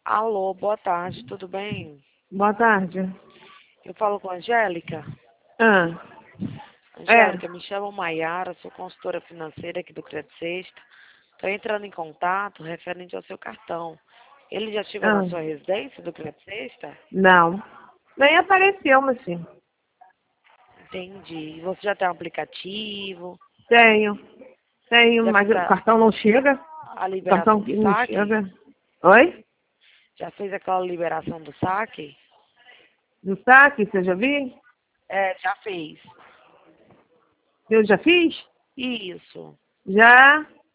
Alô, boa tarde, tudo bem? Boa tarde. Eu falo com a Angélica. Ah, Angélica, me chamo Maiara, sou consultora financeira aqui do Crédito Sexta. Estou entrando em contato referente ao seu cartão. Ele já estive na sua residência do Crédito Sexta? não. Nem apareceu, mas sim. Entendi. Você já tem um aplicativo? Tenho. Tenho, Já mas fez o cartão não chega. a O cartão liberação do que não saque? chega. Oi? Já fez aquela liberação do saque? Do saque, você já viu? É, já fez. Eu já fiz? Isso. Já.